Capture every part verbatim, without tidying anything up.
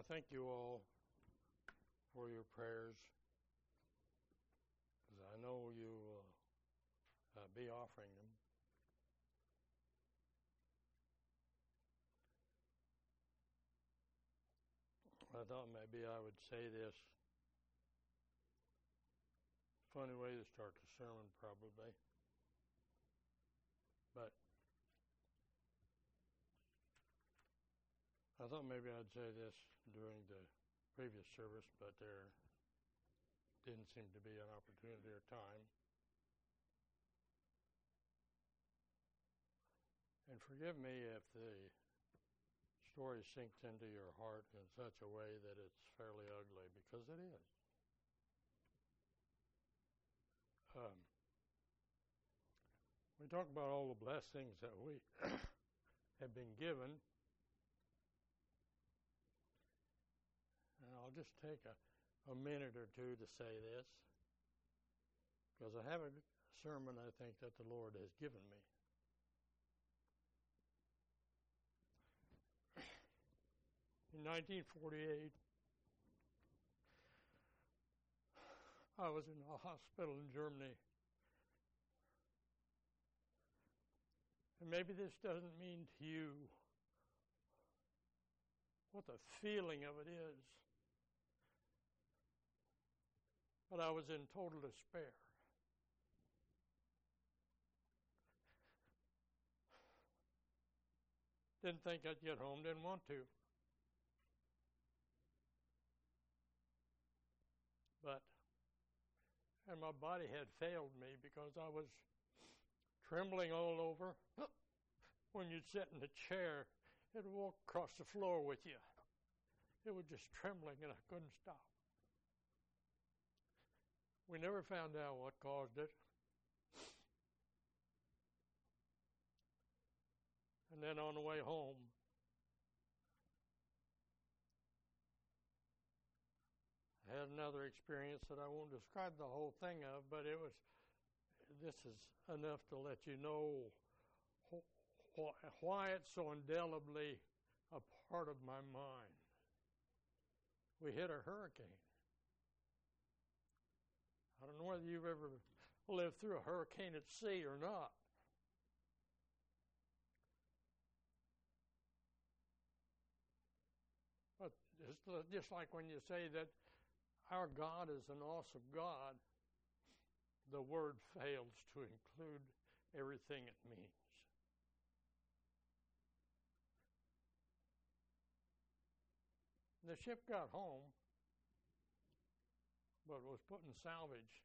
thank you all for your prayers, because I know you will uh, be offering them. I thought maybe I would say this. Funny way to start the sermon, probably. But I thought maybe I'd say this during the previous service, but there didn't seem to be an opportunity or time. And forgive me if the story sinks into your heart in such a way that it's fairly ugly, because it is. Um, we talk about all the blessings that we have been given. And I'll just take a, a minute or two to say this, because I have a sermon I think that the Lord has given me. In nineteen forty-eight, I was in a hospital in Germany. And maybe this doesn't mean to you what the feeling of it is, but I was in total despair. Didn't think I'd get home, didn't want to. But, and my body had failed me because I was trembling all over. When you'd sit in the chair, it'd walk across the floor with you. It was just trembling and I couldn't stop. We never found out what caused it. And then on the way home, I had another experience that I won't describe the whole thing of, but it was, this is enough to let you know wh- why it's so indelibly a part of my mind. We hit a hurricane. I don't know whether you've ever lived through a hurricane at sea or not. But it's just like when you say that our God is an awesome God, the word fails to include everything it means. The ship got home, but was put in salvage.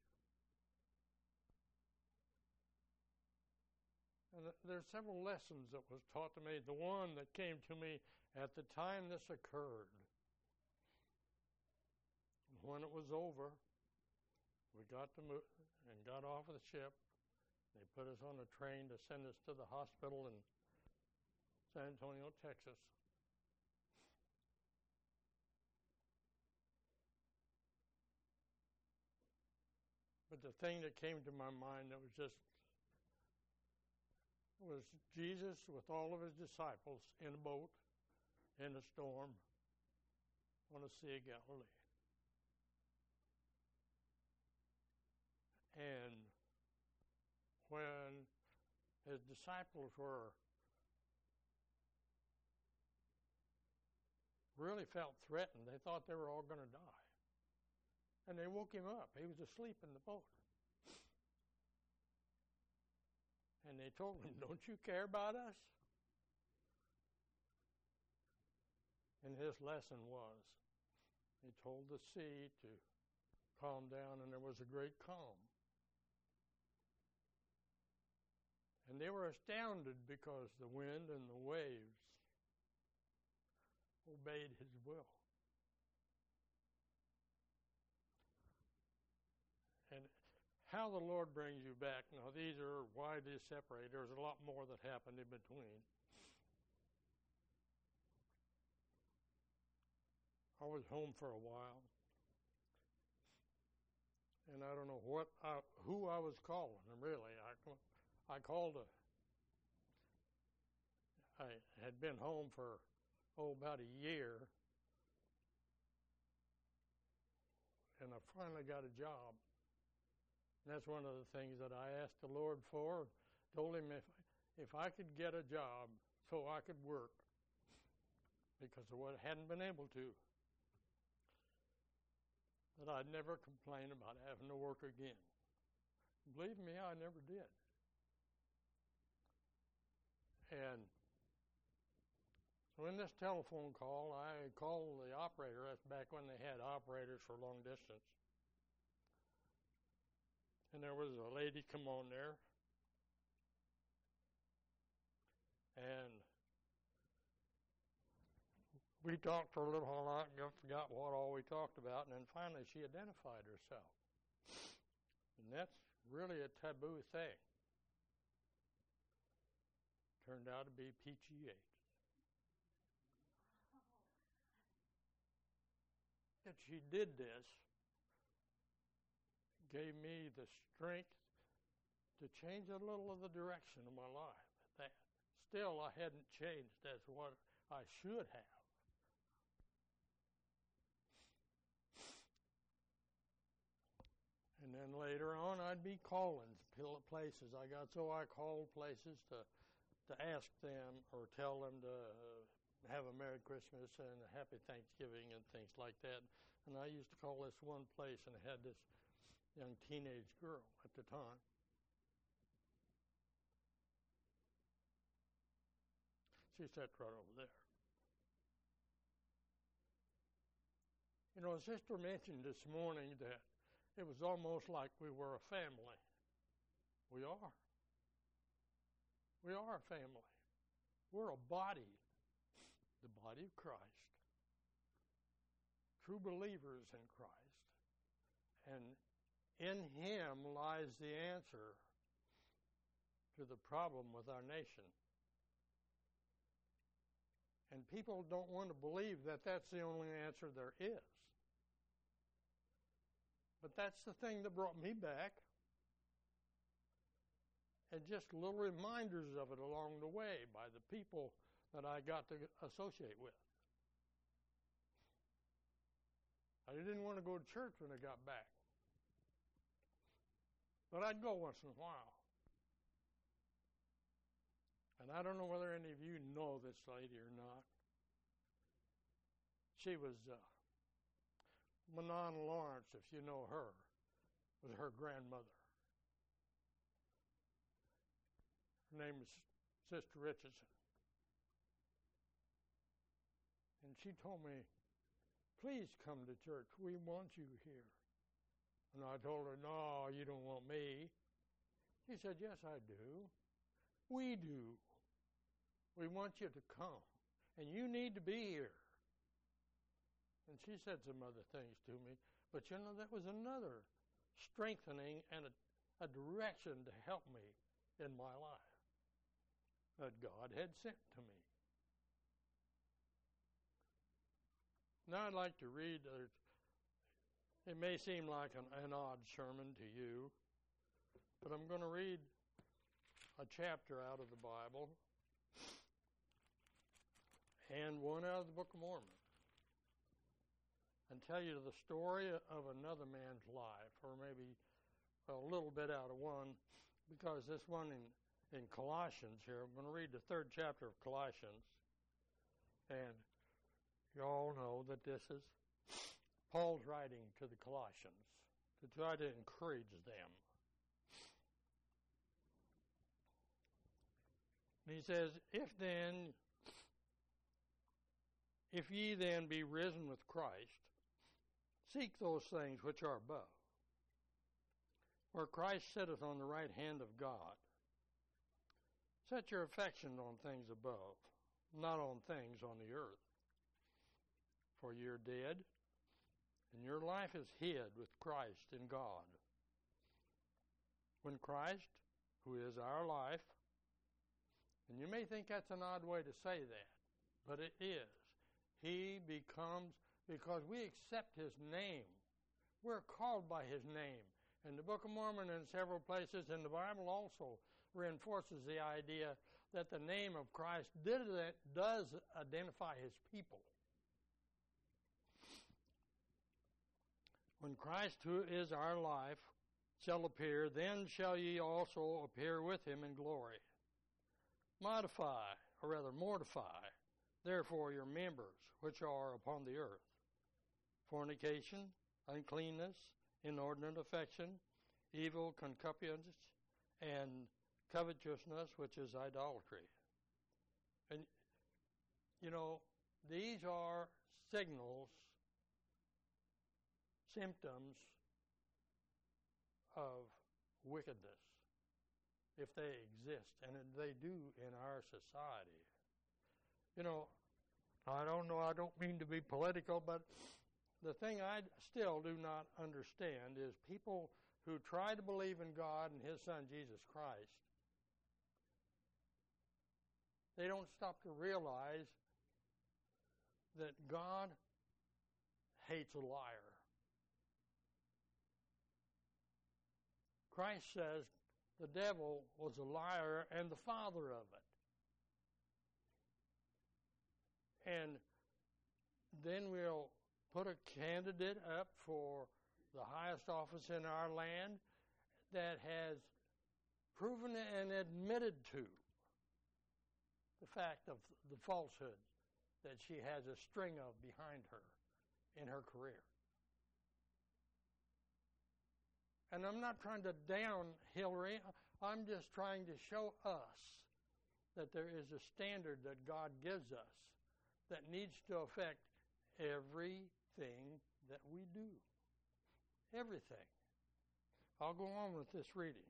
And there's several lessons that was taught to me. The one that came to me at the time this occurred, when it was over, we got to move and got off of the ship. They put us on a train to send us to the hospital in San Antonio, Texas. But the thing that came to my mind that was just was Jesus with all of his disciples in a boat, in a storm, on the Sea of Galilee. And when his disciples were really felt threatened, they thought they were all going to die. And they woke him up. He was asleep in the boat. And they told him, "Don't you care about us?" And his lesson was, he told the sea to calm down, and there was a great calm. And they were astounded because the wind and the waves obeyed his will. And how the Lord brings you back, now these are widely separated. There's a lot more that happened in between. I was home for a while. And I don't know what I, who I was calling, really. I, I called a, I had been home for, oh, about a year, and I finally got a job. And that's one of the things that I asked the Lord for. Told him if if I could get a job so I could work, because I hadn't been able to, that I'd never complain about having to work again. Believe me, I never did. And so in this telephone call, I called the operator. That's back when they had operators for long distance. And there was a lady come on there. And we talked for a little while. I forgot what all we talked about. And then finally she identified herself. And that's really a taboo thing. Turned out to be Peachy Yates. That she did this gave me the strength to change a little of the direction of my life. That still I hadn't changed as what I should have. And then later on, I'd be calling places. I got so I called places to to ask them or tell them to uh, have a Merry Christmas and a Happy Thanksgiving and things like that. And I used to call this one place, and it had this young teenage girl at the time. She sat right over there. You know, a sister mentioned this morning that it was almost like we were a family. We are. We are a family. We're a body, the body of Christ. True believers in Christ. And in Him lies the answer to the problem with our nation. And people don't want to believe that that's the only answer there is. But that's the thing that brought me back. And just little reminders of it along the way by the people that I got to associate with. I didn't want to go to church when I got back. But I'd go once in a while. And I don't know whether any of you know this lady or not. She was uh, Manon Lawrence, if you know her, was her grandmother. Her name was Sister Richardson. And she told me, please come to church. We want you here. And I told her, no, you don't want me. She said, yes, I do. We do. We want you to come. And you need to be here. And she said some other things to me. But you know, that was another strengthening and a, a direction to help me in my life that God had sent to me. Now I'd like to read, uh, it may seem like an, an odd sermon to you, but I'm going to read a chapter out of the Bible and one out of the Book of Mormon and tell you the story of another man's life, or maybe a little bit out of one, because this one in In Colossians here, I'm going to read the third chapter of Colossians. And you all know that this is Paul's writing to the Colossians to try to encourage them. And he says, If then, if ye then be risen with Christ, seek those things which are above, where Christ sitteth on the right hand of God. Set your affection on things above, not on things on the earth. For you're dead, and your life is hid with Christ in God. When Christ, who is our life, and you may think that's an odd way to say that, but it is. He becomes, because we accept His name. We're called by His name. And the Book of Mormon and several places in the Bible also reinforces the idea that the name of Christ did, does identify His people. When Christ, who is our life, shall appear, then shall ye also appear with him in glory. Modify, or rather mortify, therefore your members which are upon the earth: fornication, uncleanness, inordinate affection, evil concupiscence, and covetousness, which is idolatry. And, you know, these are signals, symptoms of wickedness, if they exist, and they do in our society. You know, I don't know, I don't mean to be political, but the thing I still do not understand is people who try to believe in God and his Son, Jesus Christ, they don't stop to realize that God hates a liar. Christ says the devil was a liar and the father of it. And then we'll put a candidate up for the highest office in our land that has proven and admitted to the fact of the falsehood that she has a string of behind her in her career. And I'm not trying to down Hillary. I'm just trying to show us that there is a standard that God gives us that needs to affect everything that we do. Everything. I'll go on with this reading.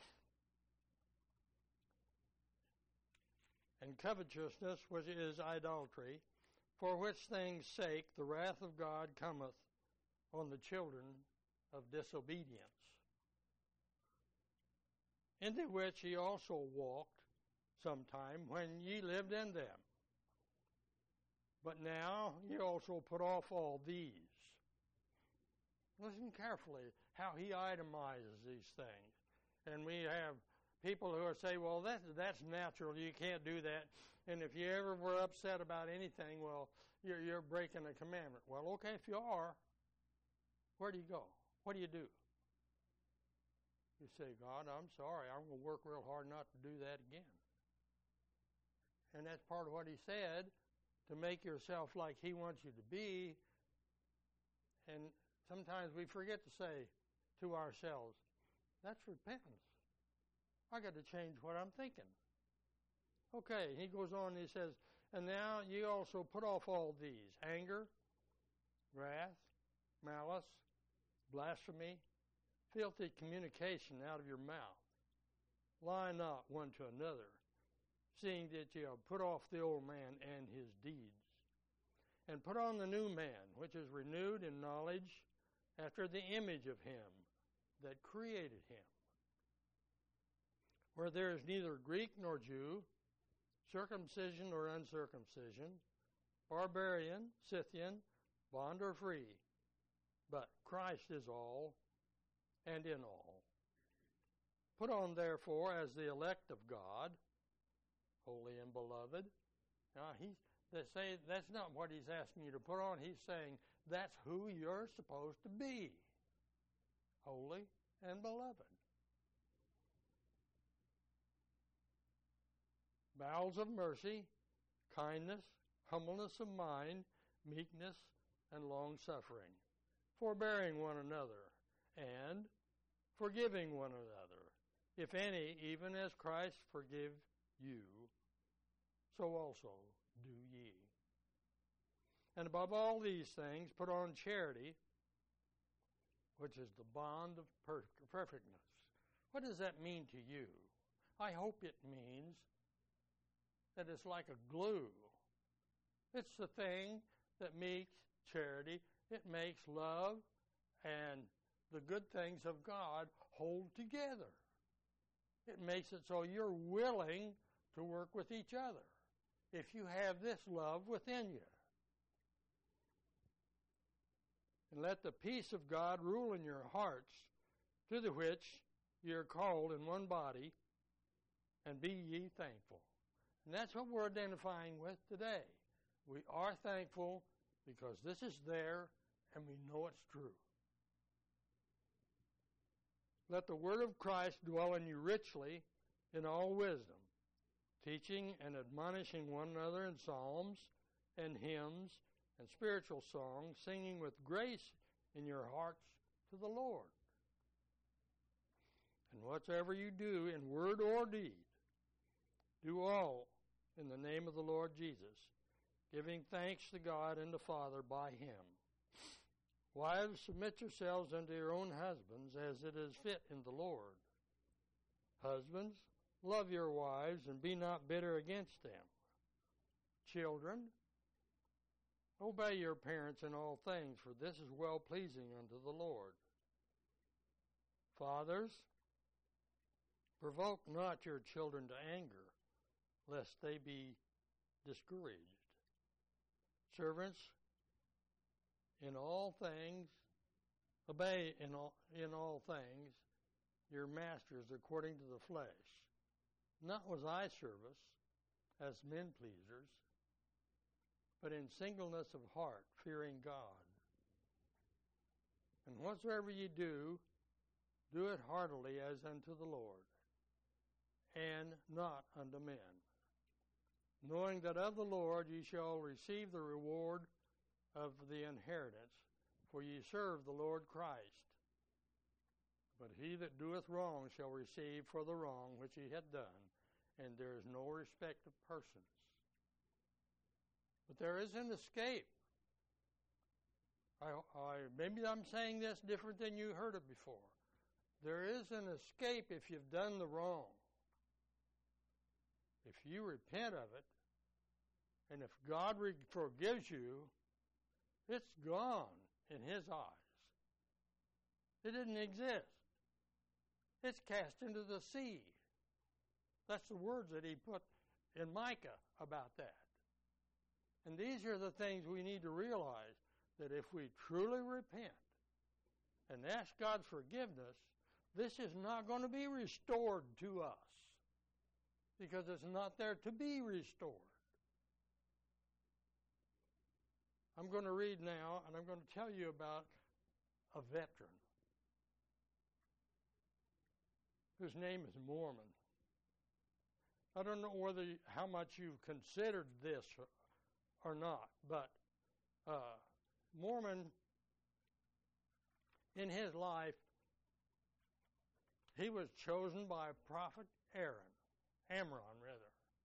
And covetousness, which is idolatry, for which things' sake the wrath of God cometh on the children of disobedience, into which ye also walked sometime when ye lived in them. But now ye also put off all these. Listen carefully how he itemizes these things. And we have people who say, well, that's, that's natural. You can't do that. And if you ever were upset about anything, well, you're, you're breaking a commandment. Well, okay, if you are, where do you go? What do you do? You say, God, I'm sorry. I'm going to work real hard not to do that again. And that's part of what he said, to make yourself like he wants you to be. And sometimes we forget to say to ourselves, that's repentance. I got to change what I'm thinking. Okay, he goes on and he says, and now ye also put off all these: anger, wrath, malice, blasphemy, filthy communication out of your mouth. Lie not one to another, seeing that ye have put off the old man and his deeds, and put on the new man, which is renewed in knowledge after the image of him that created him, where there is neither Greek nor Jew, circumcision or uncircumcision, barbarian, Scythian, bond or free, but Christ is all and in all. Put on, therefore, as the elect of God, holy and beloved. Now, he's, they say that's not what he's asking you to put on. He's saying that's who you're supposed to be, holy and beloved. Bowels of mercy, kindness, humbleness of mind, meekness, and long-suffering, forbearing one another, and forgiving one another, if any, even as Christ forgave you, so also do ye. And above all these things, put on charity, which is the bond of per- perfectness. What does that mean to you? I hope it means that it's like a glue. It's the thing that makes charity, it makes love and the good things of God hold together. It makes it so you're willing to work with each other if you have this love within you. And let the peace of God rule in your hearts, to the which ye are called in one body, and be ye thankful. And that's what we're identifying with today. We are thankful because this is there and we know it's true. Let the word of Christ dwell in you richly in all wisdom, teaching and admonishing one another in psalms and hymns and spiritual songs, singing with grace in your hearts to the Lord. And whatsoever you do in word or deed, do all in the name of the Lord Jesus, giving thanks to God and the Father by him. Wives, submit yourselves unto your own husbands, as it is fit in the Lord. Husbands, love your wives, and be not bitter against them. Children, obey your parents in all things, for this is well-pleasing unto the Lord. Fathers, provoke not your children to anger, lest they be discouraged. Servants, in all things, obey in all, in all things your masters according to the flesh, not with eye service as men pleasers, but in singleness of heart, fearing God. And whatsoever ye do, do it heartily as unto the Lord, and not unto men, knowing that of the Lord ye shall receive the reward of the inheritance, for ye serve the Lord Christ. But he that doeth wrong shall receive for the wrong which he hath done, and there is no respect of persons. But there is an escape. I, I, maybe I'm saying this different than you heard it before. There is an escape if you've done the wrong. If you repent of it, and if God re- forgives you, it's gone in his eyes. It didn't exist. It's cast into the sea. That's the words that he put in Micah about that. And these are the things we need to realize, that if we truly repent and ask God's forgiveness, this is not going to be restored to us, because it's not there to be restored. I'm going to read now, and I'm going to tell you about a veteran whose name is Mormon. I don't know whether how much you've considered this or not, but uh, Mormon, in his life, he was chosen by Prophet Aaron, Amron rather.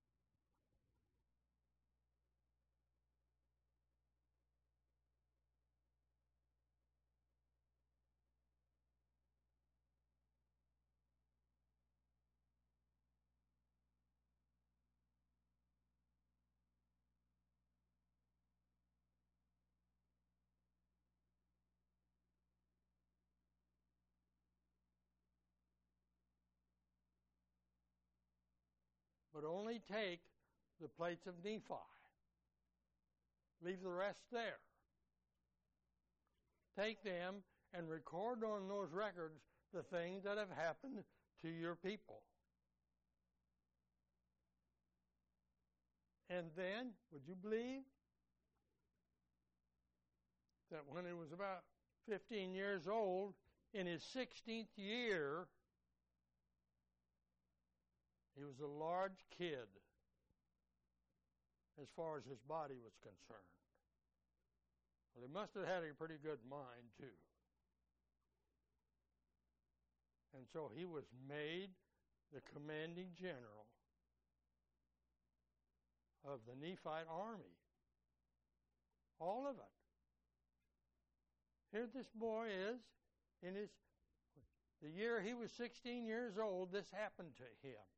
But only take the plates of Nephi. Leave the rest there. Take them and record on those records the things that have happened to your people. And then, would you believe that when he was about fifteen years old, in his sixteenth year, he was a large kid as far as his body was concerned. Well, he must have had a pretty good mind, too. And so he was made the commanding general of the Nephite army. All of it. Here this boy is, in his, the year he was sixteen years old, this happened to him.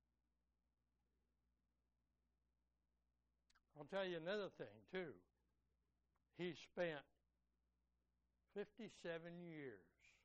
I'll tell you another thing, too. He spent fifty-seven years.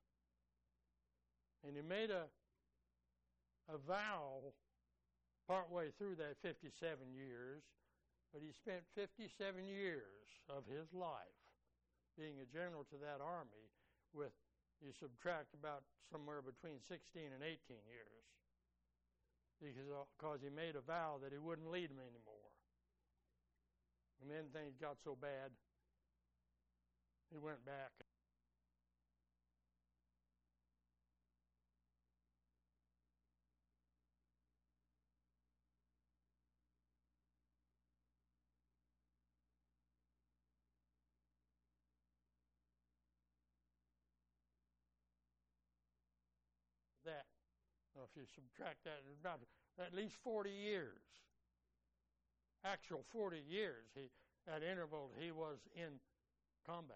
And he made a, a vow partway through that fifty-seven years, but he spent fifty-seven years of his life being a general to that army with, you subtract about somewhere between sixteen and eighteen years, because, because he made a vow that he wouldn't lead them anymore. And then things got so bad, he went back. know if you subtract that, it's about at least forty years. Actual forty years, he, at interval, he was in combat.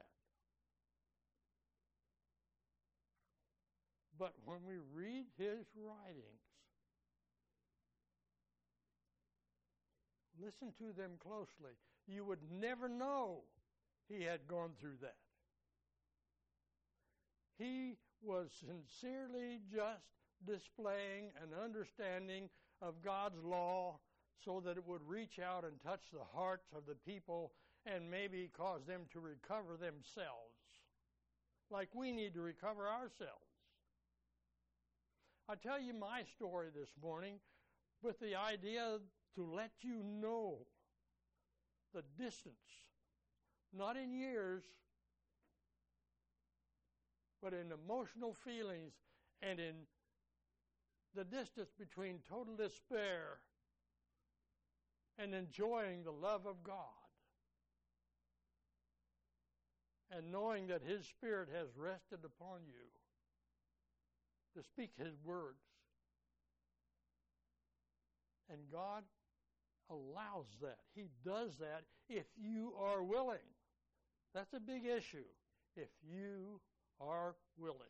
But when we read his writings, listen to them closely, you would never know he had gone through that. He was sincerely just displaying an understanding of God's law so that it would reach out and touch the hearts of the people and maybe cause them to recover themselves, like we need to recover ourselves. I tell you my story this morning with the idea to let you know the distance, not in years, but in emotional feelings and in the distance between total despair and enjoying the love of God and knowing that his Spirit has rested upon you to speak his words. And God allows that. He does that if you are willing. That's a big issue. If you are willing.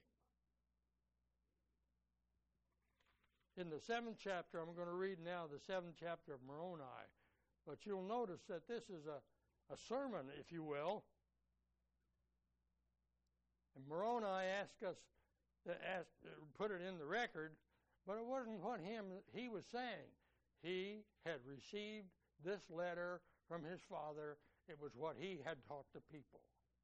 In the seventh chapter, I'm going to read now the seventh chapter of Moroni. But you'll notice that this is a, a sermon, if you will. And Moroni asked us to ask, put it in the record, but it wasn't what him he was saying. He had received this letter from his father. It was what he had taught the people.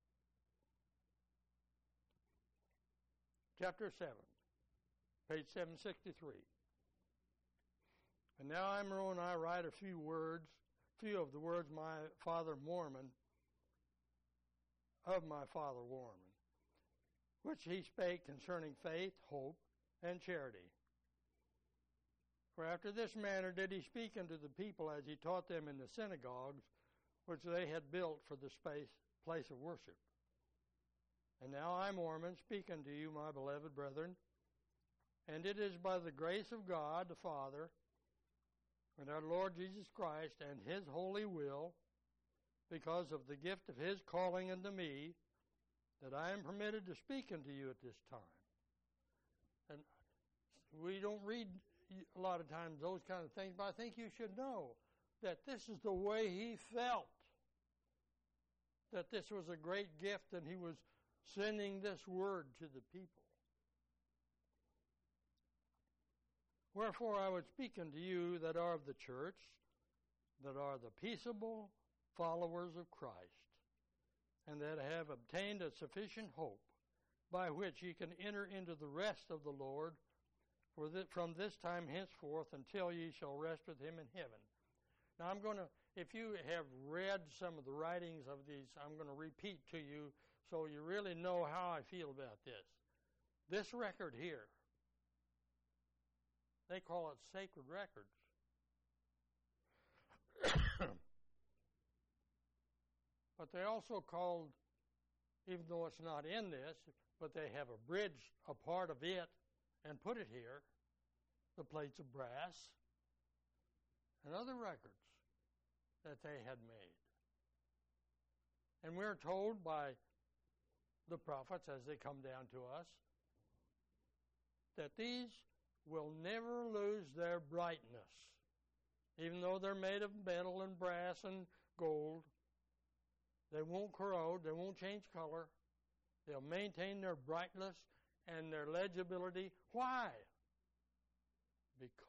Chapter seven, page seven sixty-three. And now I, Moroni, write a few words, few of the words my father Mormon, of my father Mormon, which he spake concerning faith, hope, and charity. For after this manner did he speak unto the people as he taught them in the synagogues, which they had built for the space, place of worship. And now I, Mormon, speak unto you, my beloved brethren, and it is by the grace of God the Father, and our Lord Jesus Christ, and his holy will, because of the gift of his calling unto me, that I am permitted to speak unto you at this time. And we don't read a lot of times those kind of things, but I think you should know that this is the way he felt, that this was a great gift and he was sending this word to the people. Wherefore I would speak unto you that are of the church, that are the peaceable followers of Christ, and that have obtained a sufficient hope, by which ye can enter into the rest of the Lord, for that from this time henceforth until ye shall rest with him in heaven. Now I'm going to, if you have read some of the writings of these, I'm going to repeat to you so you really know how I feel about this. This record here, they call it sacred records. But they also called, even though it's not in this, but they have abridged a part of it and put it here, the plates of brass and other records that they had made. And we're told by the prophets as they come down to us that these will never lose their brightness. Even though they're made of metal and brass and gold, they won't corrode, they won't change color. They'll maintain their brightness and their legibility. Why? Because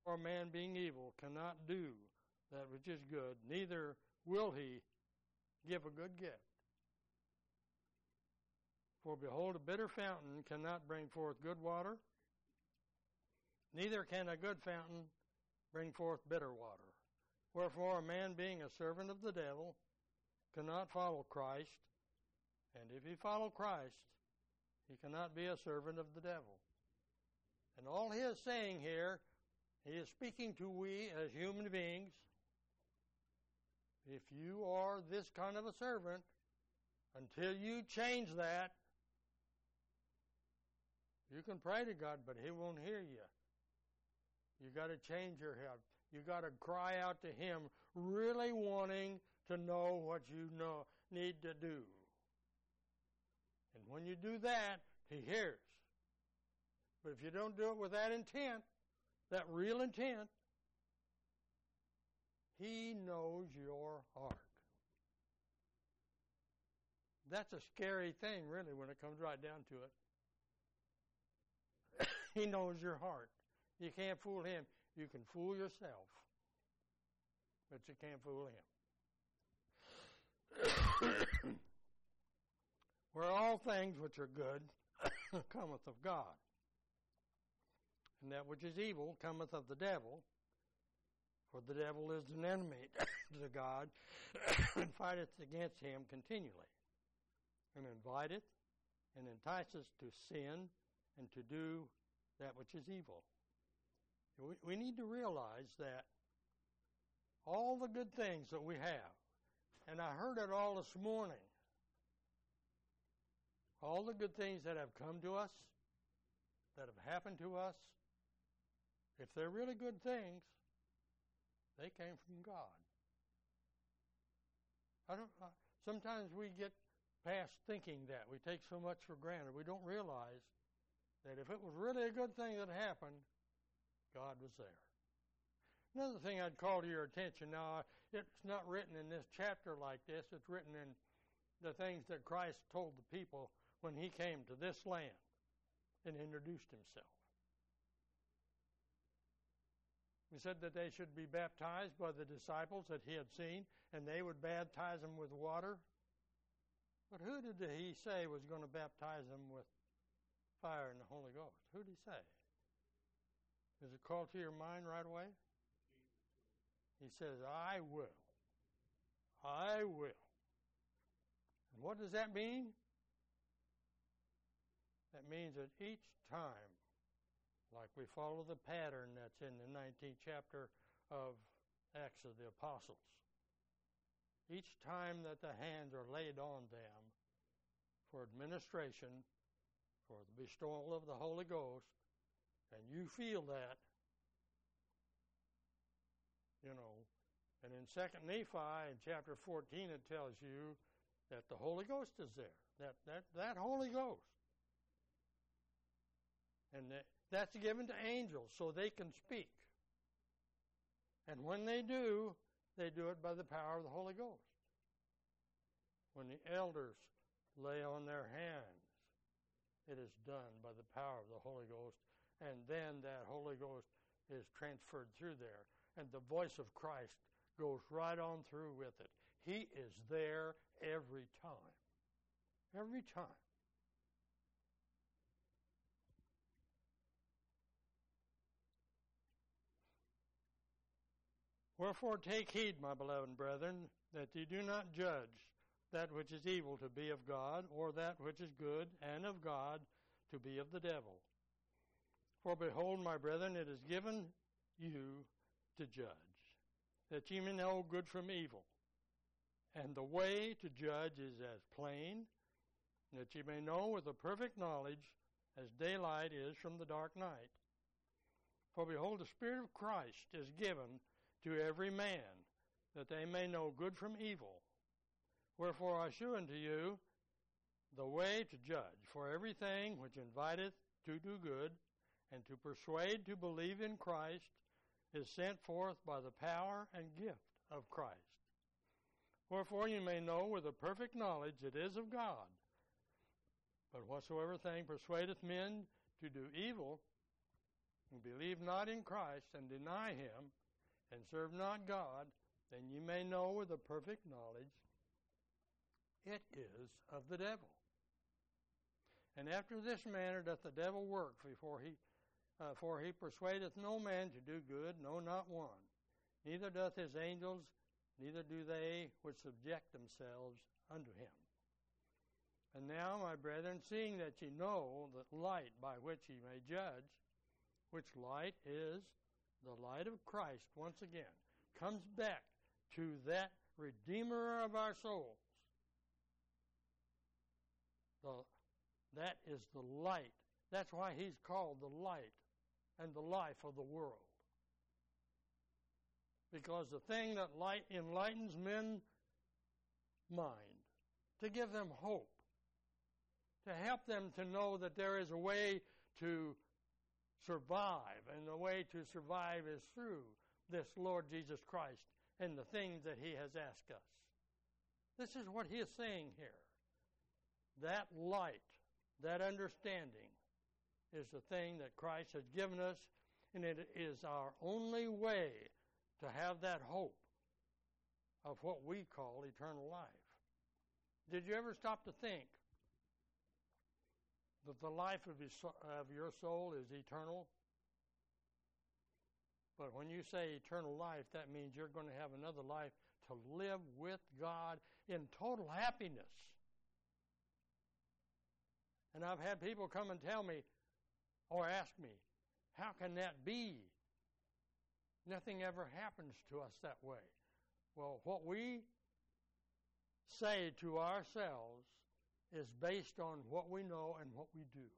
For a man being evil cannot do that which is good, neither will he give a good gift. For behold, a bitter fountain cannot bring forth good water, neither can a good fountain bring forth bitter water. Wherefore, a man being a servant of the devil cannot follow Christ, and if he follow Christ, he cannot be a servant of the devil. And all he is saying here, he is speaking to we as human beings. If you are this kind of a servant, until you change that, you can pray to God, but he won't hear you. You got to change your heart. You got to cry out to him, really wanting to know what you know need to do. And when you do that, he hears. But if you don't do it with that intent, that real intent, he knows your heart. That's a scary thing, really, when it comes right down to it. He knows your heart. You can't fool him. You can fool yourself, but you can't fool him. Where all things which are good cometh of God, and that which is evil cometh of the devil, for the devil is an enemy to God, and fighteth against him continually, and inviteth and enticeth to sin and to do that which is evil. We, we need to realize that all the good things that we have, and I heard it all this morning, all the good things that have come to us, that have happened to us, if they're really good things, they came from God. I don't. Uh, sometimes we get past thinking that. We take so much for granted. We don't realize that if it was really a good thing that happened, God was there. Another thing I'd call to your attention, now, it's not written in this chapter like this. It's written in the things that Christ told the people when he came to this land and introduced himself. He said that they should be baptized by the disciples that he had seen, and they would baptize them with water. But who did he say was going to baptize them with fire and the Holy Ghost? Who did he say? Does it call to your mind right away? He says, I will. I will. And what does that mean? That means that each time, like we follow the pattern that's in the nineteenth chapter of Acts of the Apostles, each time that the hands are laid on them for administration, for the bestowal of the Holy Ghost, and you feel that, you know, and in Second Nephi in chapter fourteen it tells you that the Holy Ghost is there, that that, that Holy Ghost. And that, that's given to angels so they can speak. And when they do, they do it by the power of the Holy Ghost. When the elders lay on their hands, it is done by the power of the Holy Ghost. And then that Holy Ghost is transferred through there. And the voice of Christ goes right on through with it. He is there every time. Every time. Wherefore take heed, my beloved brethren, that ye do not judge that which is evil to be of God, or that which is good and of God to be of the devil. For behold, my brethren, it is given you to judge, that ye may know good from evil. And the way to judge is as plain, that ye may know with a perfect knowledge, as daylight is from the dark night. For behold, the Spirit of Christ is given to every man, that they may know good from evil. Wherefore I shew unto you the way to judge, for everything which inviteth to do good, and to persuade to believe in Christ, is sent forth by the power and gift of Christ. Wherefore you may know with a perfect knowledge it is of God. But whatsoever thing persuadeth men to do evil, and believe not in Christ, and deny him, and serve not God, then you may know with a perfect knowledge it is of the devil. And after this manner doth the devil work, before he, uh, for he persuadeth no man to do good, no, not one. Neither doth his angels, neither do they which subject themselves unto him. And now, my brethren, seeing that ye know the light by which ye may judge, which light is the light of Christ, once again, comes back to that Redeemer of our souls. The, that is the light. That's why he's called the light and the life of the world. Because the thing that light enlightens men's mind, to give them hope, to help them to know that there is a way to survive, and the way to survive is through this Lord Jesus Christ and the things that he has asked us. This is what he is saying here. That light, that understanding, is the thing that Christ has given us, and it is our only way to have that hope of what we call eternal life. Did you ever stop to think that the life of, his, of your soul is eternal? But when you say eternal life, that means you're going to have another life to live with God in total happiness. And I've had people come and tell me, or ask me, how can that be? Nothing ever happens to us that way. Well, what we say to ourselves is based on what we know and what we do.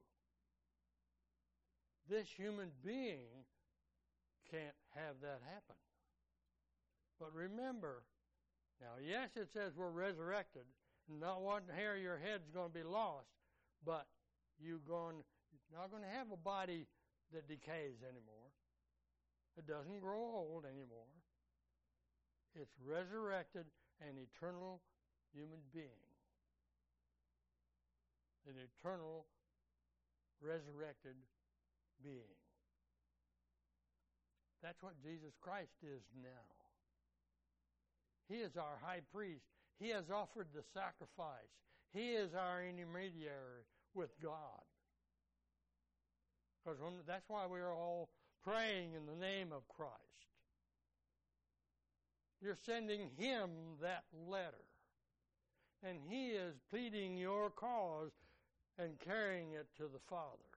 This human being can't have that happen. But remember, now, yes, it says we're resurrected, and not one hair of your head's going to be lost, but you're going, you're not going to have a body that decays anymore. It doesn't grow old anymore. It's resurrected and eternal human being. An eternal resurrected being. That's what Jesus Christ is now. He is our high priest. He has offered the sacrifice. He is our intermediary with God. Because that's why we are all praying in the name of Christ. You're sending him that letter. And he is pleading your cause and carrying it to the Father.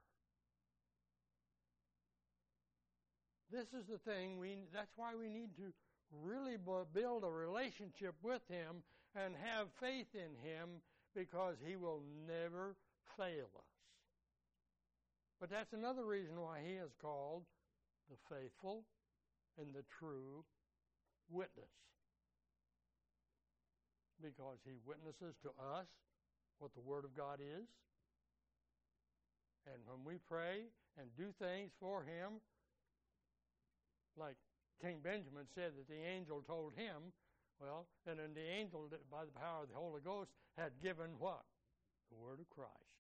This is the thing, we. that's why we need to really build a relationship with him and have faith in him, because he will never fail us. But that's another reason why he is called the faithful and the true witness. Because he witnesses to us what the Word of God is. And when we pray and do things for him, like King Benjamin said that the angel told him, well, and then the angel, by the power of the Holy Ghost, had given what? The Word of Christ.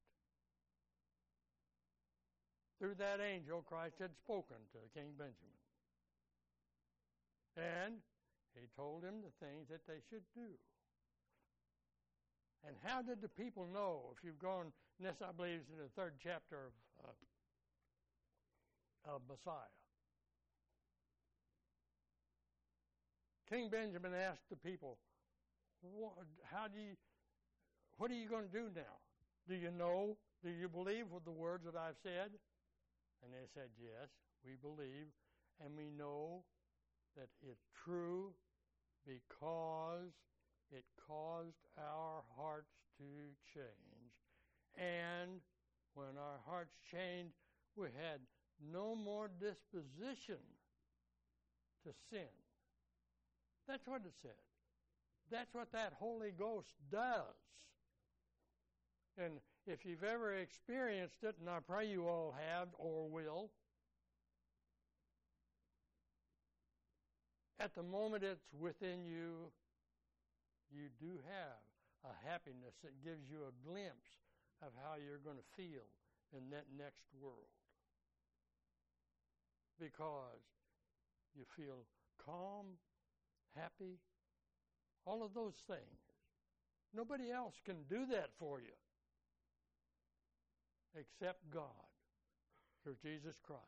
Through that angel, Christ had spoken to King Benjamin. And he told him the things that they should do. And how did the people know? If you've gone, and this I believe is in the third chapter of, uh, of Messiah. King Benjamin asked the people, what, how do you, what are you going to do now? Do you know? Do you believe with the words that I've said? And they said, yes, we believe, and we know that it's true because it caused our hearts to change. And when our hearts changed, we had no more disposition to sin. That's what it said. That's what that Holy Ghost does. And if you've ever experienced it, and I pray you all have or will, at the moment it's within you, you do have a happiness that gives you a glimpse of how you're going to feel in that next world. because you feel calm, happy, all of those things. Nobody else can do that for you except God through Jesus Christ.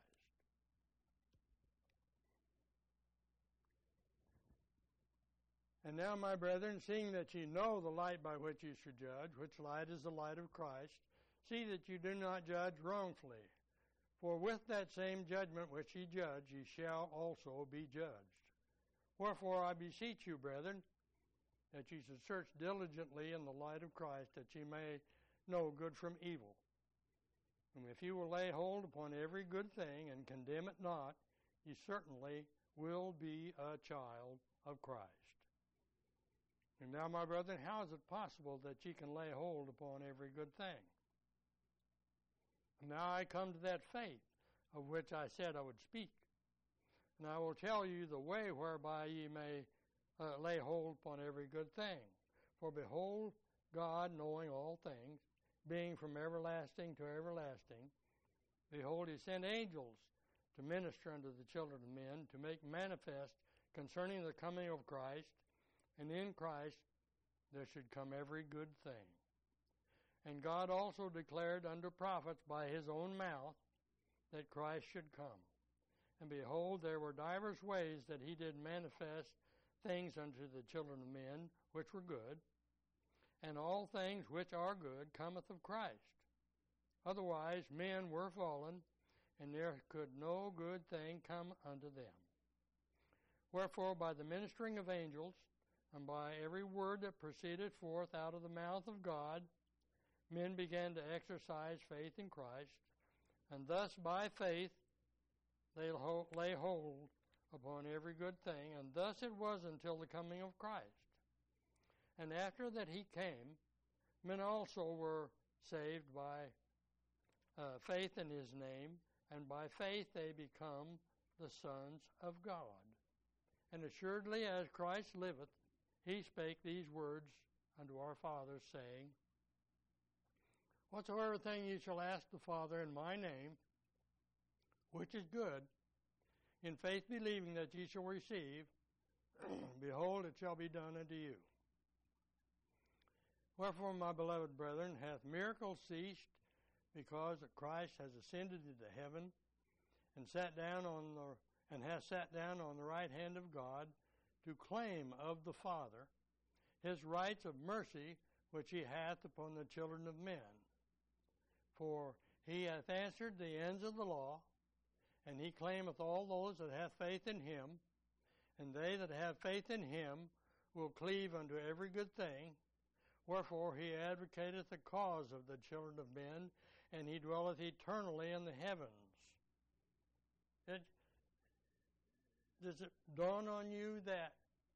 And now, my brethren, seeing that ye know the light by which ye should judge, which light is the light of Christ, see that you do not judge wrongfully. For with that same judgment which ye judge, ye shall also be judged. Wherefore I beseech you, brethren, that ye should search diligently in the light of Christ, that ye may know good from evil. And if you will lay hold upon every good thing and condemn it not, ye certainly will be a child of Christ. And now, my brethren, how is it possible that ye can lay hold upon every good thing? Now I come to that faith of which I said I would speak. And I will tell you the way whereby ye may uh, lay hold upon every good thing. For behold, God, knowing all things, being from everlasting to everlasting, behold, he sent angels to minister unto the children of men, to make manifest concerning the coming of Christ, and in Christ there should come every good thing. And God also declared unto prophets by his own mouth that Christ should come. And behold, there were divers ways that he did manifest things unto the children of men, which were good. And all things which are good cometh of Christ. Otherwise men were fallen, and there could no good thing come unto them. Wherefore by the ministering of angels, and by every word that proceeded forth out of the mouth of God, men began to exercise faith in Christ, and thus by faith they lay hold upon every good thing, and thus it was until the coming of Christ. And after that he came, men also were saved by uh, faith in his name, and by faith they become the sons of God. And assuredly as Christ liveth, he spake these words unto our fathers, saying, Whatsoever thing ye shall ask the Father in my name, which is good, in faith believing that ye shall receive, behold, it shall be done unto you. Wherefore, my beloved brethren, hath miracle ceased, because that Christ has ascended into heaven, and sat down on the and hath sat down on the right hand of God, to claim of the Father his rights of mercy which he hath upon the children of men. For he hath answered the ends of the law, and he claimeth all those that have faith in him, and they that have faith in him will cleave unto every good thing. Wherefore he advocateth the cause of the children of men, and he dwelleth eternally in the heavens. It, does it dawn on you that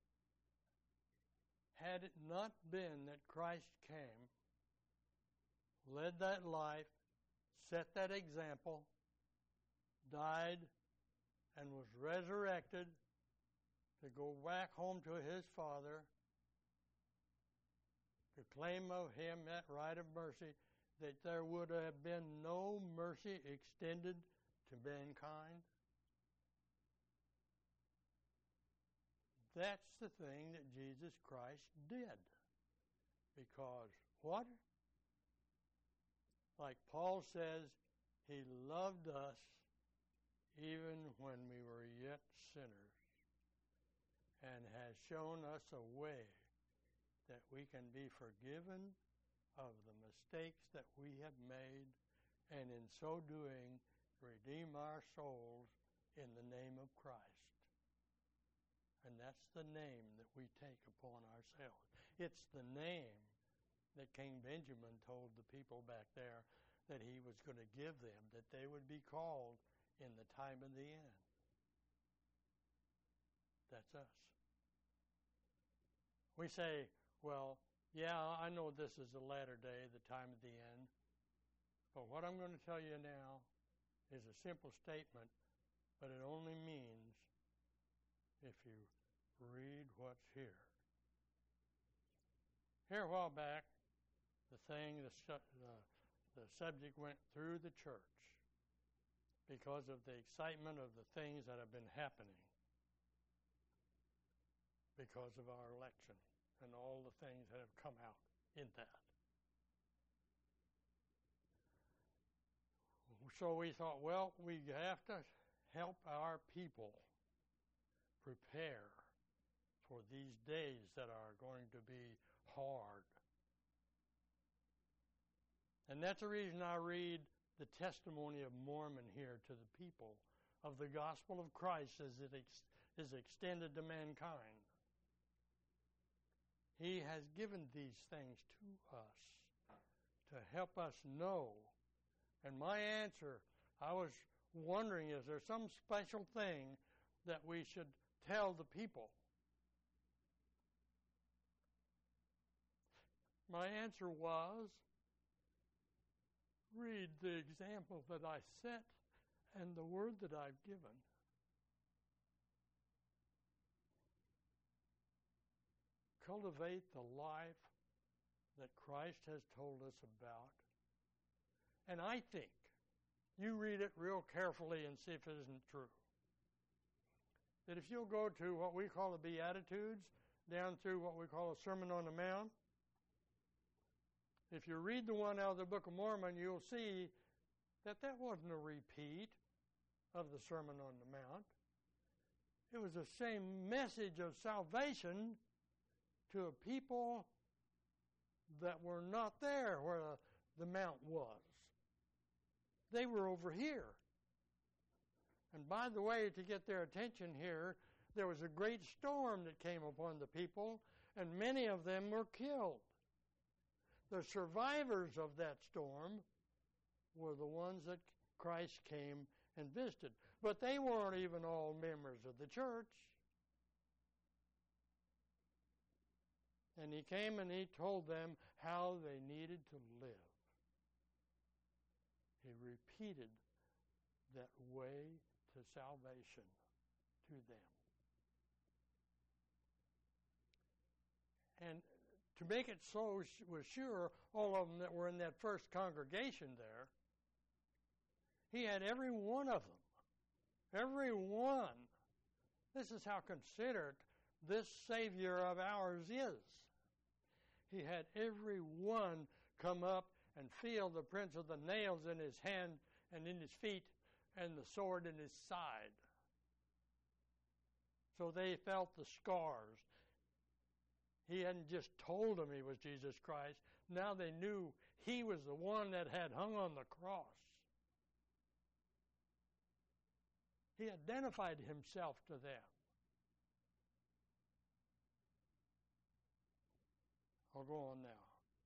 had it not been that Christ came, led that life, set that example, died, and was resurrected to go back home to his Father, to claim of him that right of mercy, that there would have been no mercy extended to mankind? That's the thing that Jesus Christ did. Because what? Like Paul says, he loved us even when we were yet sinners, and has shown us a way that we can be forgiven of the mistakes that we have made, and in so doing, redeem our souls in the name of Christ. And that's the name that we take upon ourselves. It's the name that King Benjamin told the people back there that he was going to give them, that they would be called in the time of the end. That's us. We say, well, yeah, I know this is the latter day, the time of the end. But what I'm going to tell you now is a simple statement, but it only means if you read what's here. Here a while back, the thing, the, su- the, the subject went through the church. because of the excitement of the things that have been happening because of our election and all the things that have come out in that. So we thought, well, we have to help our people prepare for these days that are going to be hard. And that's the reason I read the testimony of Mormon here to the people of the gospel of Christ as it ex- is extended to mankind. He has given these things to us to help us know. And my answer, I was wondering, is there some special thing that we should tell the people? My answer was, read the example that I set and the word that I've given. Cultivate the life that Christ has told us about. And I think, you read it real carefully and see if it isn't true, that if you'll go to what we call the Beatitudes, down through what we call a Sermon on the Mount, if you read the one out of the Book of Mormon, you'll see that that wasn't a repeat of the Sermon on the Mount. It was the same message of salvation to a people that were not there where the, the mount was. They were over here. And by the way, to get their attention here, there was a great storm that came upon the people, and many of them were killed. The survivors of that storm were the ones that Christ came and visited. But they weren't even all members of the church. And he came and he told them how they needed to live. He repeated that way to salvation to them. And to make it so was sure, all of them that were in that first congregation there, he had every one of them. Every one. This is how considerate this Savior of ours is. He had every one come up and feel the prints of the nails in his hand and in his feet and the sword in his side. So they felt the scars. He hadn't just told them he was Jesus Christ. Now they knew he was the one that had hung on the cross. He identified himself to them. I'll go on now.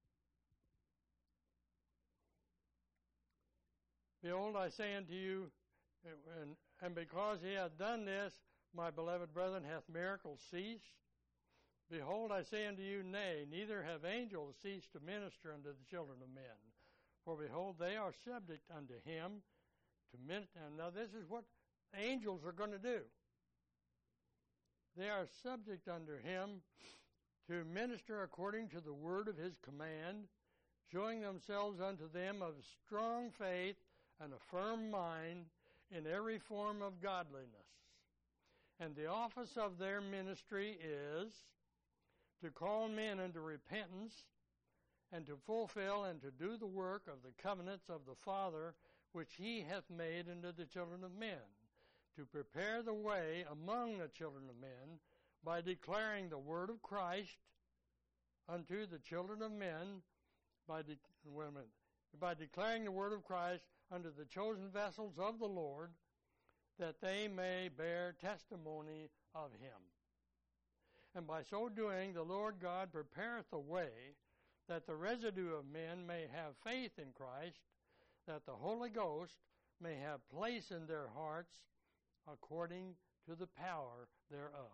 Behold, I say unto you, and, and because he hath done this, my beloved brethren, hath miracles ceased? Behold, I say unto you, nay, neither have angels ceased to minister unto the children of men. For behold, they are subject unto him to minister. Now this is what angels are going to do. They are subject unto him to minister according to the word of his command, showing themselves unto them of strong faith and a firm mind in every form of godliness. And the office of their ministry is to call men unto repentance, and to fulfill and to do the work of the covenants of the Father, which he hath made unto the children of men, to prepare the way among the children of men, by declaring the word of Christ unto the children of men, by, de- wait a minute, by declaring the word of Christ unto the chosen vessels of the Lord, that they may bear testimony of him. And by so doing, the Lord God prepareth the way, that the residue of men may have faith in Christ, that the Holy Ghost may have place in their hearts according to the power thereof.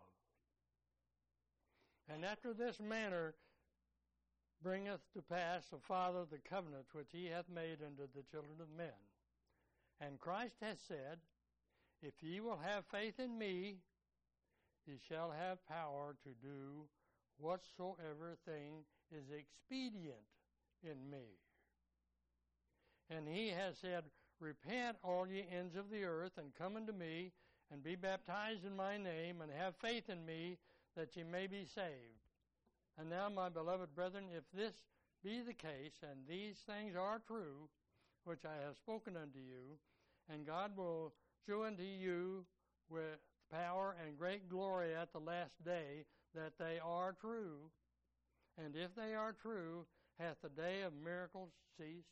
And after this manner bringeth to pass the Father the covenant which he hath made unto the children of men. And Christ hath said, if ye will have faith in me, ye shall have power to do whatsoever thing is expedient in me. And he has said, Repent, all ye ends of the earth, and come unto me, and be baptized in my name, and have faith in me, that ye may be saved. And now, my beloved brethren, if this be the case, and these things are true, which I have spoken unto you, and God will shew unto you with power and great glory at the last day, that they are true. And if they are true, hath the day of miracles ceased?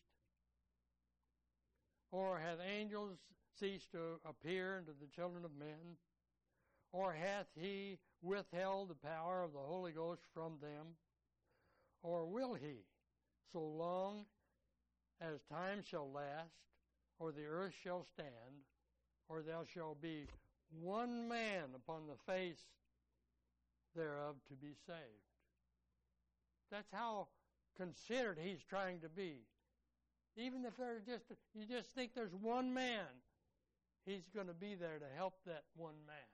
Or hath angels ceased to appear unto the children of men? Or hath he withheld the power of the Holy Ghost from them? Or will he, so long as time shall last, or the earth shall stand, or there shall be one man upon the face thereof to be saved? That's how considered he's trying to be. Even if there's just, you just think there's one man, he's going to be there to help that one man.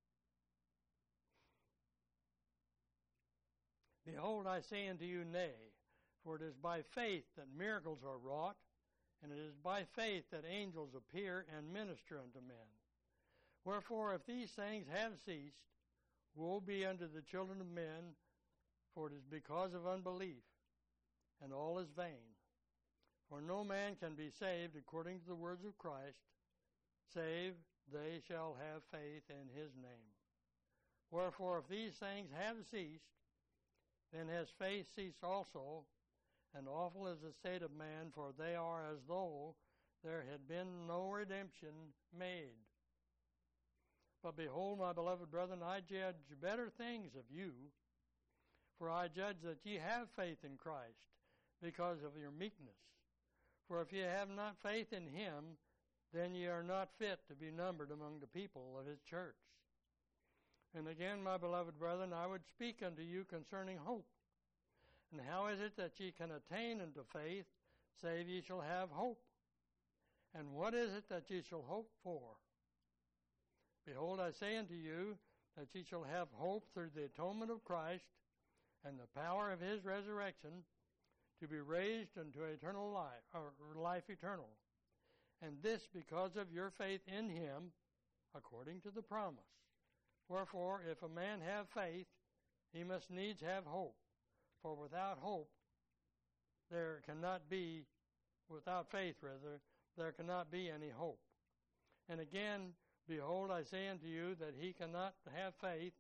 Behold, I say unto you, nay, for it is by faith that miracles are wrought, and it is by faith that angels appear and minister unto men. Wherefore, if these things have ceased, woe be unto the children of men, for it is because of unbelief, and all is vain. For no man can be saved according to the words of Christ, save they shall have faith in his name. Wherefore, if these things have ceased, then has faith ceased also, and awful is the state of man, for they are as though there had been no redemption made. But behold, my beloved brethren, I judge better things of you, for I judge that ye have faith in Christ, because of your meekness. For if ye have not faith in him, then ye are not fit to be numbered among the people of his church. And again, my beloved brethren, I would speak unto you concerning hope. And how is it that ye can attain unto faith, save ye shall have hope? And what is it that ye shall hope for? Behold, I say unto you, that ye shall have hope through the atonement of Christ, and the power of his resurrection, to be raised unto eternal life, or life eternal. And this because of your faith in him, according to the promise. Wherefore, if a man have faith, he must needs have hope. For without hope, there cannot be, without faith rather, there cannot be any hope. And again, behold, I say unto you that he cannot have faith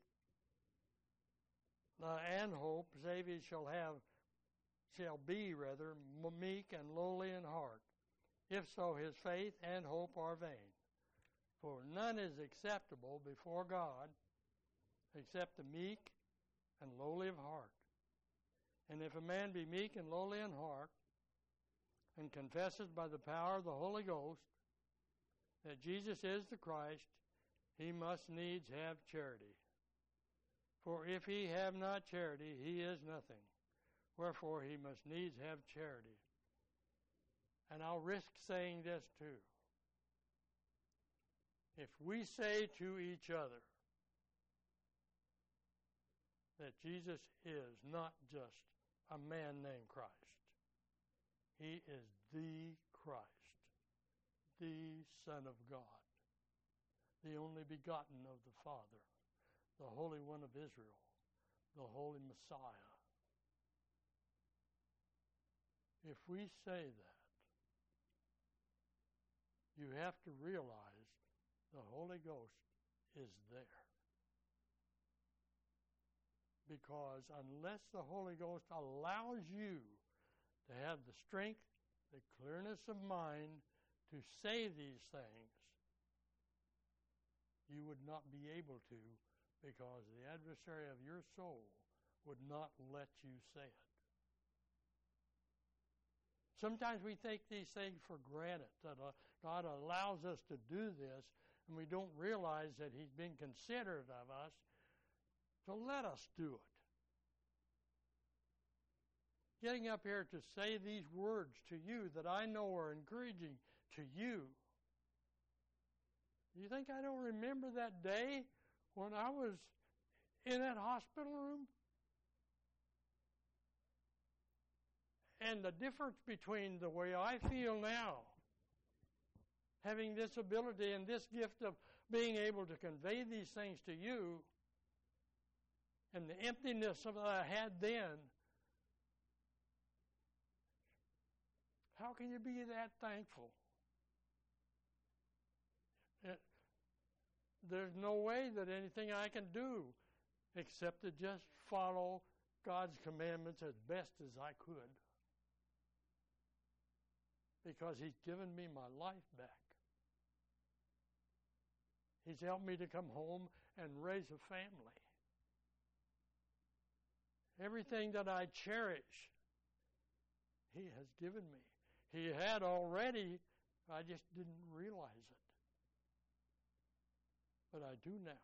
uh, and hope, save he shall have, shall be rather, meek and lowly in heart. If so, his faith and hope are vain. For none is acceptable before God, except the meek and lowly of heart. And if a man be meek and lowly in heart, and confesses by the power of the Holy Ghost that Jesus is the Christ, he must needs have charity. For if he have not charity, he is nothing. Wherefore he must needs have charity. And I'll risk saying this too. If we say to each other that Jesus is not just a man named Christ, he is the Christ, the Son of God, the only begotten of the Father, the Holy One of Israel, the Holy Messiah. If we say that, you have to realize the Holy Ghost is there. Because unless the Holy Ghost allows you to have the strength, the clearness of mind to say these things, you would not be able to, because the adversary of your soul would not let you say it. Sometimes we take these things for granted, that uh, God allows us to do this, and we don't realize that he's been considerate of us to let us do it. Getting up here to say these words to you that I know are encouraging to you. You think I don't remember that day when I was in that hospital room? And the difference between the way I feel now having this ability and this gift of being able to convey these things to you, and the emptiness that I had then, how can you be that thankful? It, there's no way that anything I can do except to just follow God's commandments as best as I could, because He's given me my life back. He's helped me to come home and raise a family. Everything that I cherish, He has given me. He had already, I just didn't realize it. But I do now.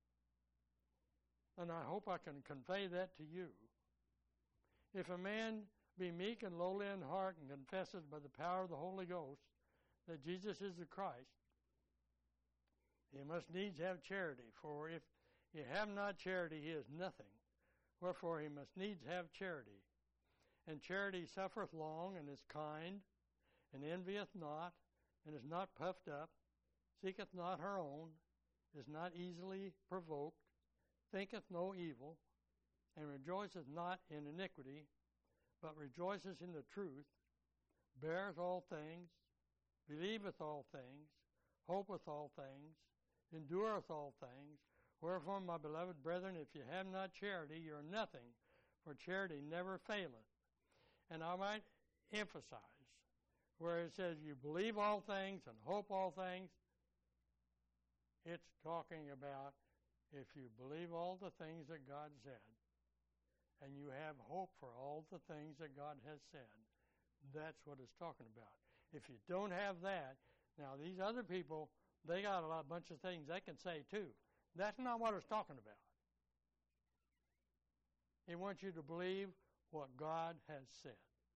And I hope I can convey that to you. If a man be meek and lowly in heart and confesses by the power of the Holy Ghost that Jesus is the Christ, he must needs have charity. For if he have not charity, he is nothing. Wherefore he must needs have charity. And charity suffereth long, and is kind, and envieth not, and is not puffed up, seeketh not her own, is not easily provoked, thinketh no evil, and rejoiceth not in iniquity, but rejoiceth in the truth, beareth all things, believeth all things, hopeth all things, endureth all things. Wherefore, my beloved brethren, if you have not charity, you are nothing, for charity never faileth. And I might emphasize, where it says you believe all things and hope all things, it's talking about if you believe all the things that God said, and you have hope for all the things that God has said, that's what it's talking about. If you don't have that, now these other people, they got a lot, bunch of things they can say too. That's not what it's talking about. He wants you to believe what God has said.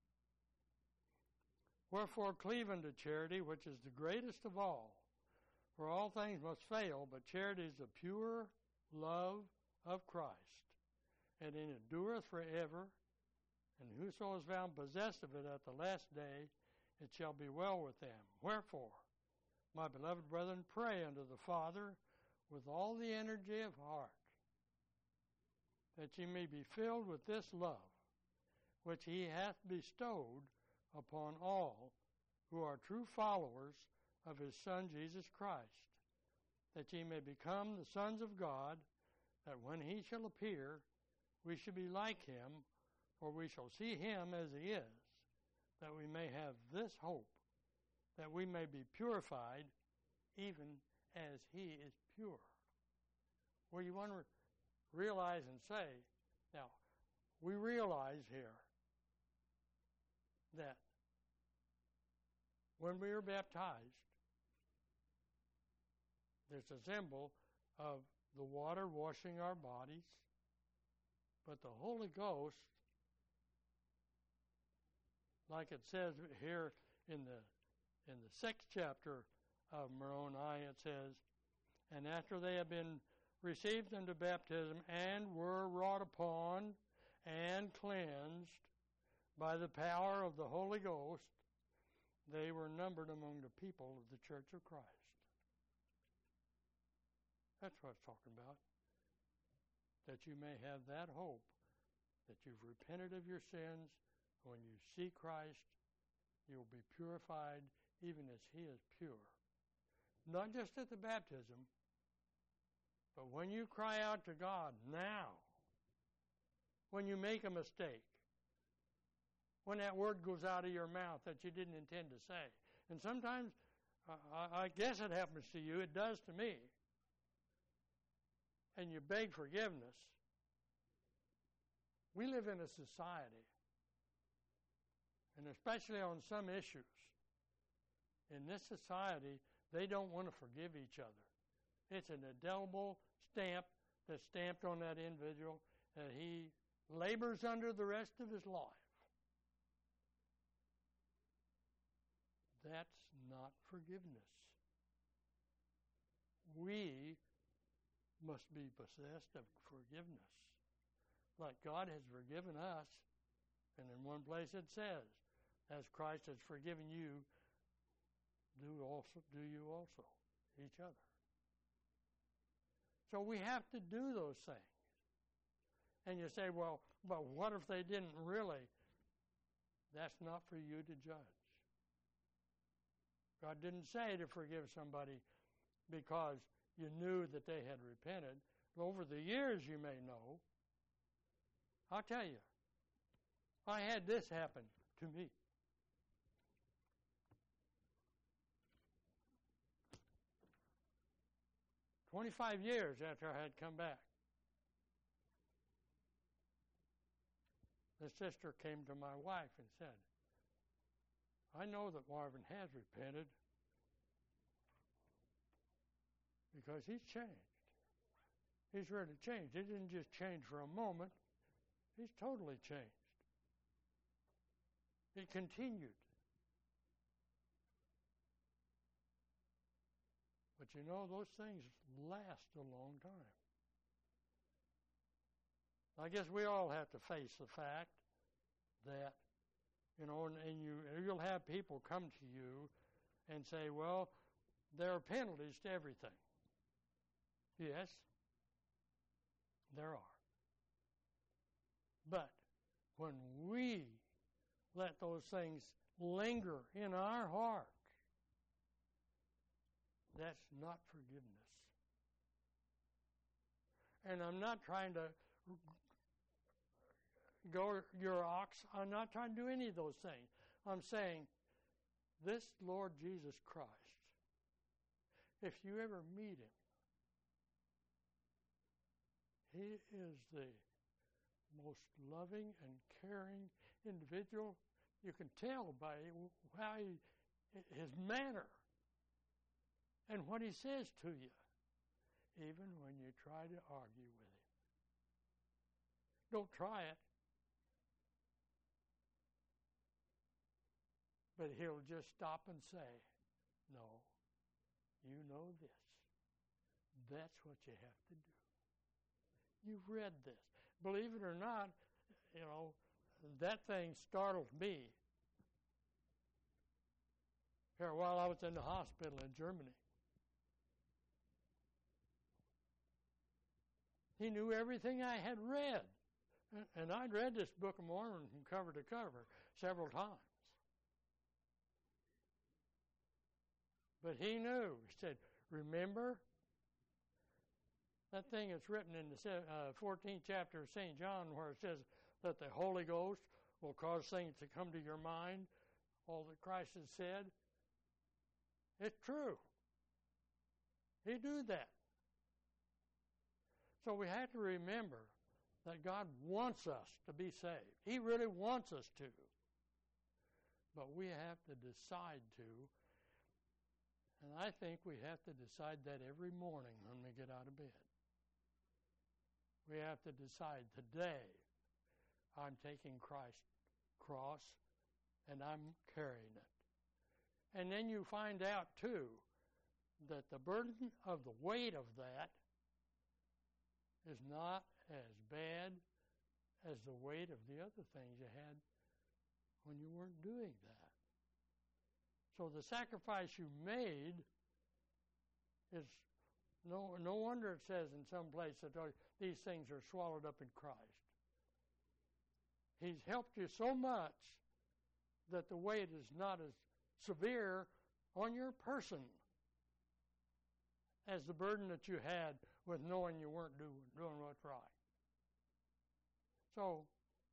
Wherefore cleave unto charity, which is the greatest of all. For all things must fail, but charity is the pure love of Christ, and it endureth forever. And whoso is found possessed of it at the last day, it shall be well with them. Wherefore, my beloved brethren, pray unto the Father with all the energy of heart, that ye may be filled with this love, which He hath bestowed upon all who are true followers of His Son Jesus Christ, that ye may become the sons of God, that when He shall appear, we shall be like Him, for we shall see Him as He is, that we may have this hope, that we may be purified even as He is pure. Well, you want to realize and say, now, we realize here that when we are baptized, there's a symbol of the water washing our bodies, but the Holy Ghost, like it says here in the in the sixth chapter of Moroni, it says, and after they have been received unto baptism and were wrought upon and cleansed by the power of the Holy Ghost, they were numbered among the people of the Church of Christ. That's what it's talking about. That you may have that hope, that you've repented of your sins. When you see Christ, you'll be purified even as He is pure. Not just at the baptism, but when you cry out to God now, when you make a mistake, when that word goes out of your mouth that you didn't intend to say. And sometimes, uh, I, I guess it happens to you, it does to me, and you beg forgiveness. We live in a society, and especially on some issues, in this society, they don't want to forgive each other. It's an indelible stamp that's stamped on that individual that he labors under the rest of his life. That's not forgiveness. We must be possessed of forgiveness, like God has forgiven us. And in one place it says, as Christ has forgiven you, do also do you also, each other. So we have to do those things. And you say, well, but what if they didn't really? That's not for you to judge. God didn't say to forgive somebody because you knew that they had repented. Over the years, you may know. I'll tell you, I had this happen to me. twenty-five years after I had come back, the sister came to my wife and said, I know that Marvin has repented because he's changed. He's really changed. He didn't just change for a moment. He's totally changed. It continued. But you know, those things last a long time. I guess we all have to face the fact that, you know, and, and you, you'll have people come to you and say, well, there are penalties to everything. Yes, there are. But when we let those things linger in our heart, that's not forgiveness. And I'm not trying to go your ox. I'm not trying to do any of those things. I'm saying this Lord Jesus Christ, if you ever meet him, he is the most loving and caring individual. You can tell by how he, his manner and what he says to you, even when you try to argue with him. Don't try it. But he'll just stop and say, no, you know this. That's what you have to do. You've read this. Believe it or not, you know, that thing startled me. Here, while I was in the hospital in Germany. He knew everything I had read. And I'd read this Book of Mormon from cover to cover several times. But he knew. He said, remember that thing that's written in the fourteenth chapter of Saint John where it says that the Holy Ghost will cause things to come to your mind, all that Christ has said? It's true. He do that. So we have to remember that God wants us to be saved. He really wants us to. But we have to decide to. And I think we have to decide that every morning when we get out of bed. We have to decide today, I'm taking Christ's cross and I'm carrying it. And then you find out, too, that the burden of the weight of that is not as bad as the weight of the other things you had when you weren't doing that. So the sacrifice you made is no no wonder it says in some place that these things are swallowed up in Christ. He's helped you so much that the weight is not as severe on your person as the burden that you had with knowing you weren't do, doing what's right. So,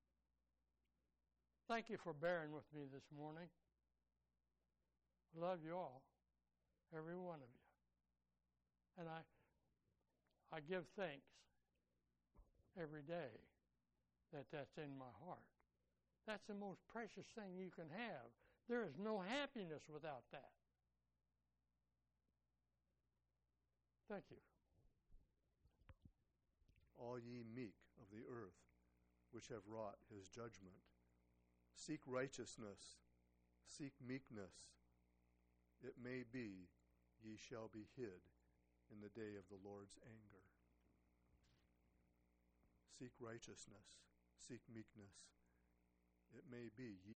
thank you for bearing with me this morning. Love you all, every one of you. And I, I give thanks every day that that's in my heart. That's the most precious thing you can have. There is no happiness without that. Thank you. All ye meek of the earth, which have wrought his judgment, seek righteousness, seek meekness. It may be ye shall be hid in the day of the Lord's anger. Seek righteousness, seek meekness. It may be ye